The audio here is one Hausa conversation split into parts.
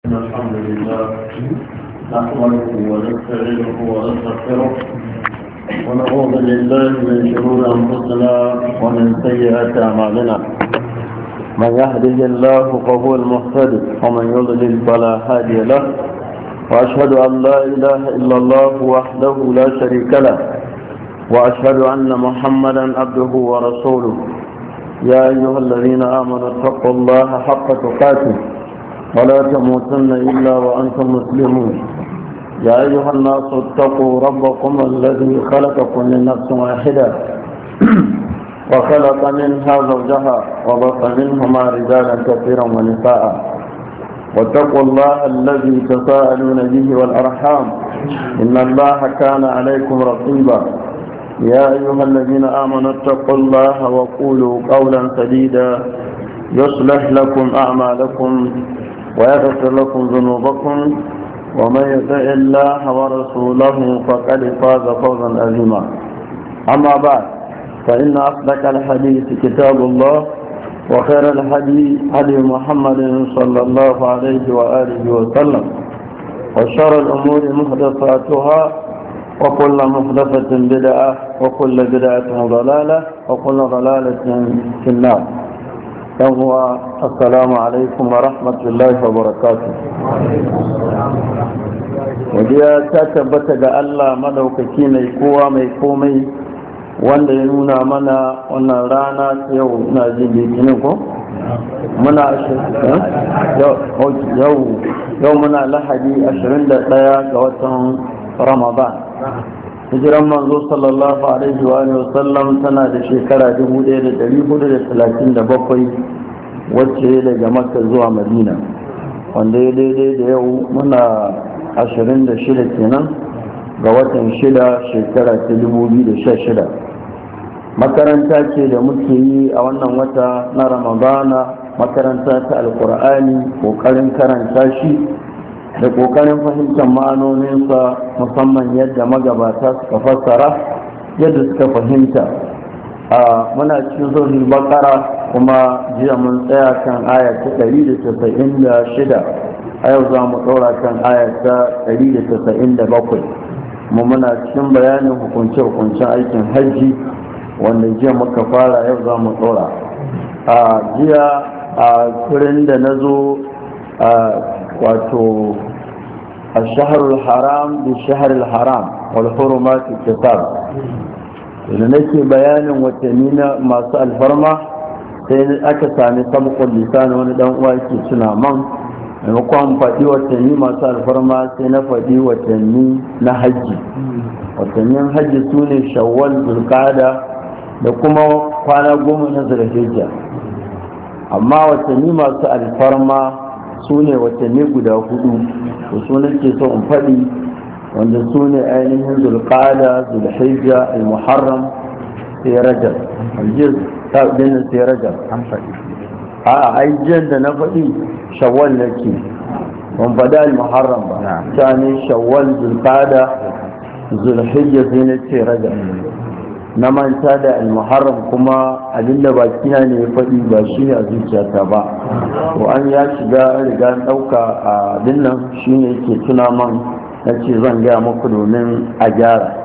الحمد لله نحمده ونستعينه ونستغفره ونعوذ بالله من شرور انفسنا ومن سيئات اعمالنا من يهده الله فهو المهتدي ومن يضلل فلا هادي له واشهد ان لا اله الا الله وحده لا شريك له واشهد ان محمدا عبده ورسوله يا ايها الذين امنوا اتقوا الله حق تقاته ولا تموتن إلا وأنتم مسلمون يا أيها الناس اتقوا ربكم الذي خلقكم من نفس واحدة وخلق منها زوجها وبث منهما رجالا كثيرا ونساء واتقوا الله الذي تساءلون به والأرحام إن الله كان عليكم رقيبا يا أيها الذين آمنوا اتقوا الله وقولوا قولا سديدا يصلح لكم أعمالكم ويغفر لكم ذنوبكم ومن يطع الله ورسوله فقد فاز فوزا عظيما أما بعد فإن أصدق الحديث كتاب الله وخير الحديث هدي محمد صلى الله عليه وآله وسلم وشر الأمور محدثاتها وكل محدثة بدعة وكل بدعة ضلالة وكل ضلالة في النار. Assalamu alaikum wa rahmatullahi wa barakatuh. Wajiya ta tabbata ga Allah madaukaki mai kowa mai komai wanda ya nuna mana wannan rana ta yau na jin litinin ko? Yau muna lahadi 21 ga watan Ramadan. Hijiran manzo sallallahu alaihi wa sallam tana da shekara 1437 wacce daga Makka zuwa Madina, wanda ya daidai da yau muna 26 kenan ga watan 6 shekara ta 2016. makaranta ce da muke yi a wannan wata na Ramadana, makaranta ta alkur'ani, kokarin karanta shi da kokarin fahimtar ma'anoninsa, musamman yadda magabata suka fassara yadda suka fahimta. Muna cikin suratul baqara kuma jiya mun tsaya kan aya ta 196, a yau za mu ɗora kan aya ta 197. mu muna cikin bayanin hukunce-hukuncen aikin hajji wanda jiya muka fara, yau za mu ɗora. Jiya a wurin da na zo wato الشهر الحرام بالشهر الحرام والحرمات الكتاب idan nake bayanin watanni na masu alfarma sai aka sami sabqul lisan wani dan uwa ke suna man maimakon faɗi watanni masu alfarma sai na faɗi watanni na hajji. Watannin hajji su ne shawwal, zulqa'ada da kuma kwana 10 na zulhijja. amma watanni masu alfarma su ne watanni guda 4 da su nake so in faɗi, wanda su ne ainihin zulqa'ada, zulhijja, al-muharram sai rajab. aljiz ta dinin sai rajab an faɗi ajiyar da na faɗi shawwal nake, ban faɗi al-muharram ba. ta ne shawwal, zulqa'ada, zulhijja sai na ce rajab. na manta da al-muharram kuma abinda bakina ne ya faɗi ba shi ne a zuciyata ba, to an ya shiga riga ɗauka a dinnan shi ne yake tuna man na ce zan gaya muku domin a gyara.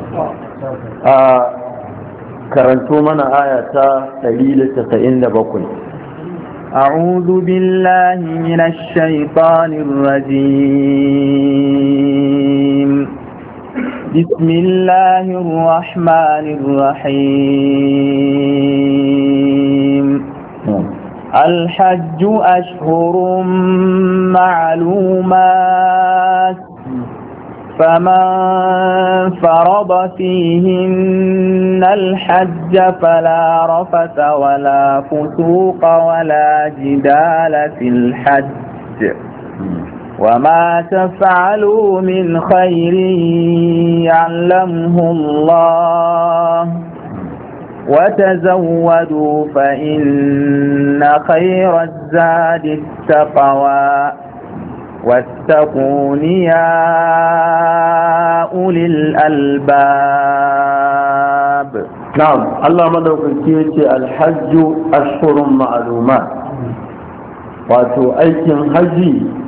karanto mana aya ta 197. أعوذ بالله من الشيطان الرجيم. بسم الله الرحمن الرحيم. الحج أشهر معلومات، فمن فرض فيهن الحج فلا رفث ولا فسوق ولا جدال في الحج، وما تفعلوا من خير يعلمه الله، وتزودوا فإن خير الزاد التقوى، واتقون يا أولي الألباب. نعم، الله مدوكي الحج أشهر معلومات. wato aikin haji